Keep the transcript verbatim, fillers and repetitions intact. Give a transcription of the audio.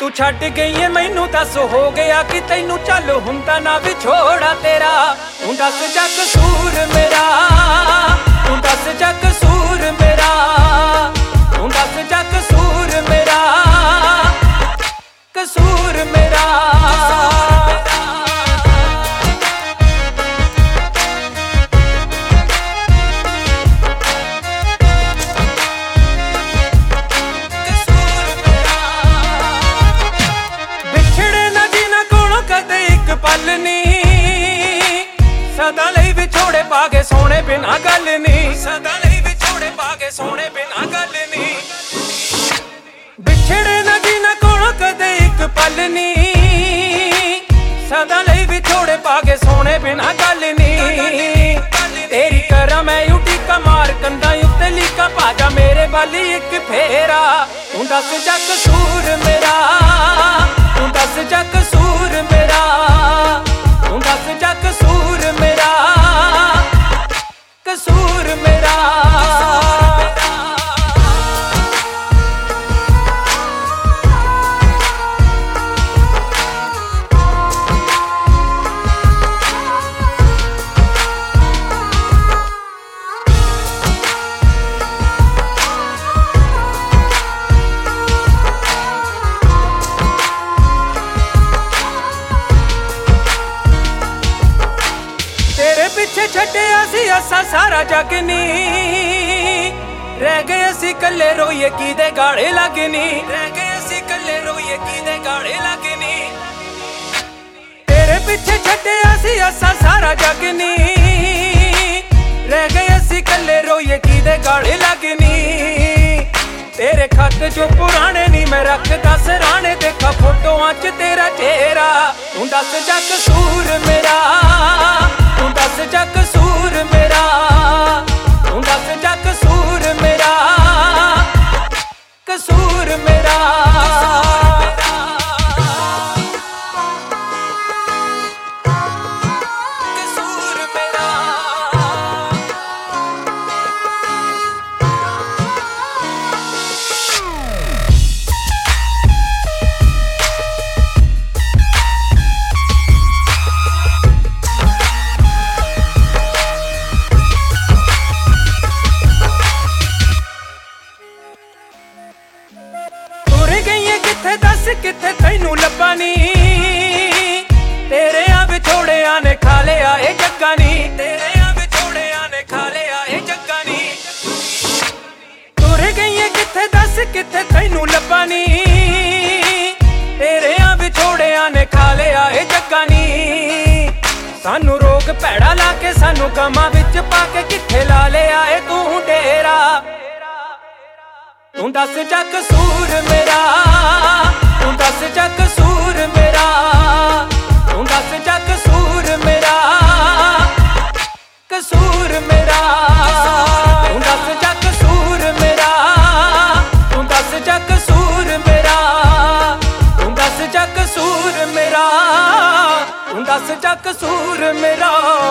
तू छड्ड गई है मैनू दस हो गया कि तैनू चल हुंदा ना विछोड़ा तेरा। तू दस जा कसूर मेरा, तू दस जा कसूर मेरा, तू दस जा कसूर मेरा, कसूर मेरा। पल नी सदा लई विछोड़े पागे सोने बिना गल नी, सदा लई विछोड़े पागे सोने बिना गल नी। बिछड़े ना जिना कोलों कदे एक पल नी, सदा लई विछोड़े पागे सोने बिना गल नी। तेरी करा मैं उठी कमार कंधा उत्ते लीका भाजा मेरे वाली एक फेरा। तू दस जा कसूर मेरा, तू दस जा कसूर मेरा, तू दस जा कसूर मेरा, कसूर मेरा। पिछे छड्डिया सी असा सारा जग नी, रह गए असी कल्ले रोइए कीदे गाड़े लगनी, रह गए असी कल्ले रोइए कीदे गाड़े लगनी। तेरे पिछे छड्डिया सी असा सारा जग नी, रह गए असी कल्ले रोइए कीदे गाड़े लगनी। तेरे खत जो पुराने नी मैं रखदा सराणे, देखा फोटोआं च तेरा चेहरा। तू दस जा कसूर मेरा, तू दस जा कसूर मेरा, तू दस जा कसूर मेरा, कसूर मेरा। दस किथे तैनू लब्बा नी, तेरे आ विछोड़िया ने खा लिया ए जग्गा नी, तेरे आ विछोड़िया ने खा लिया ए जग्गा नी। तुर गई है किथे दस किथे तैनू लब्बा नी, तेरे आ विछोड़िया ने खा लिया ए जग्गा नी। सानू रोग भैड़ा ला के सानू गमां विच पाके किथे ला लिया ए तू डेरा। तू दस जा कसूर मेरा, तू दस जा कसूर मेरा, तू दस जा कसूर मेरा, कसूर मेरा। तू दस जा कसूर मेरा, तू दस जा कसूर मेरा, तू दस जा कसूर मेरा, तू दस जा कसूर मेरा।